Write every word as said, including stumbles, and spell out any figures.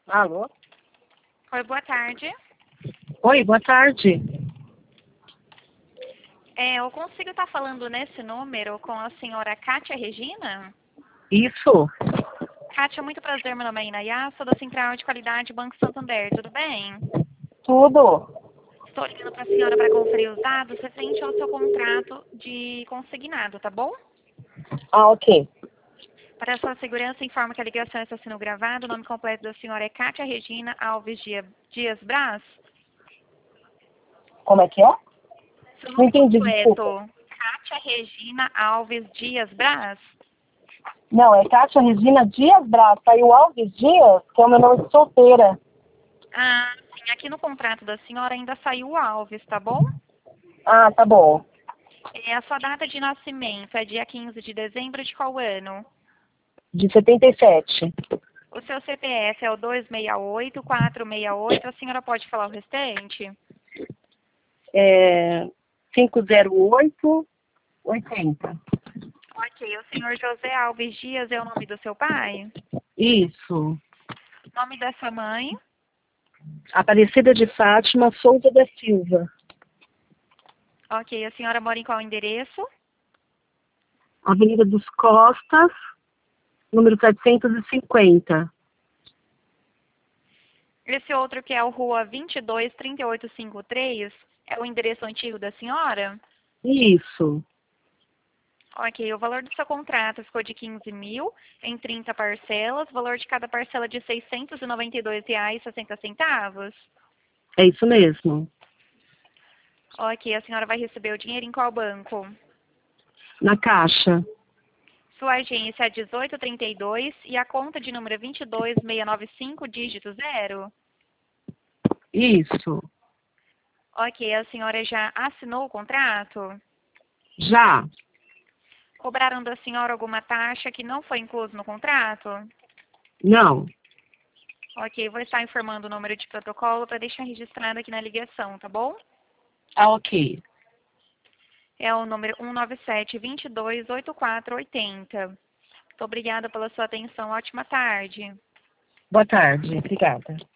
Alô? Oi, boa tarde. Oi, boa tarde. É, eu consigo estar falando nesse número com a senhora Kátia Regina? Isso? Kátia, muito prazer, meu nome é Inayá, sou da Central de Qualidade Banco Santander, tudo bem? Tudo? Estou ligando para a senhora para conferir os dados referente ao seu contrato de consignado, tá bom? Ah, ok. Para a sua segurança, informo que a ligação está sendo gravada. O nome completo da senhora é Kátia Regina Alves Dia- Dias Braz. Como é que é? Seu Não nome entendi, desculpa. completo, Kátia Regina Alves Dias Braz. Não, é Kátia Regina Dias Braz. Saiu Alves Dias, que é o meu nome de solteira. Ah, sim, aqui no contrato da senhora ainda saiu o Alves, tá bom? Ah, tá bom. É, a sua data de nascimento é dia quinze de dezembro de qual ano? De setenta e sete. O seu C P F é o dois seis oito, quatro seis oito. A senhora pode falar o restante? É cinco zero oito oitenta. Ok, o senhor José Alves Dias é o nome do seu pai? Isso. Nome da sua mãe? Aparecida de Fátima Souza da Silva. Ok, a senhora mora em qual endereço? Avenida dos Costas, número setecentos e cinquenta. Esse outro que é o Rua vinte e dois, trinta e oito cinquenta e três é o endereço antigo da senhora? Isso. Ok, o valor do seu contrato ficou de quinze mil em trinta parcelas, valor de cada parcela de seiscentos e noventa e dois reais e sessenta centavos. É isso mesmo. Ok, a senhora vai receber o dinheiro em qual banco? Na Caixa. Sua agência é dezoito trinta e dois e a conta de número vinte e dois, seiscentos e noventa e cinco, dígito zero? Isso. Ok, a senhora já assinou o contrato? Já. Cobraram da senhora alguma taxa que não foi incluso no contrato? Não. Ok, vou estar informando o número de protocolo para deixar registrado aqui na ligação, tá bom? Ah, ok. É o número um nove sete, dois dois, oito quatro oito zero. Muito obrigada pela sua atenção. Ótima tarde. Boa tarde. Obrigada.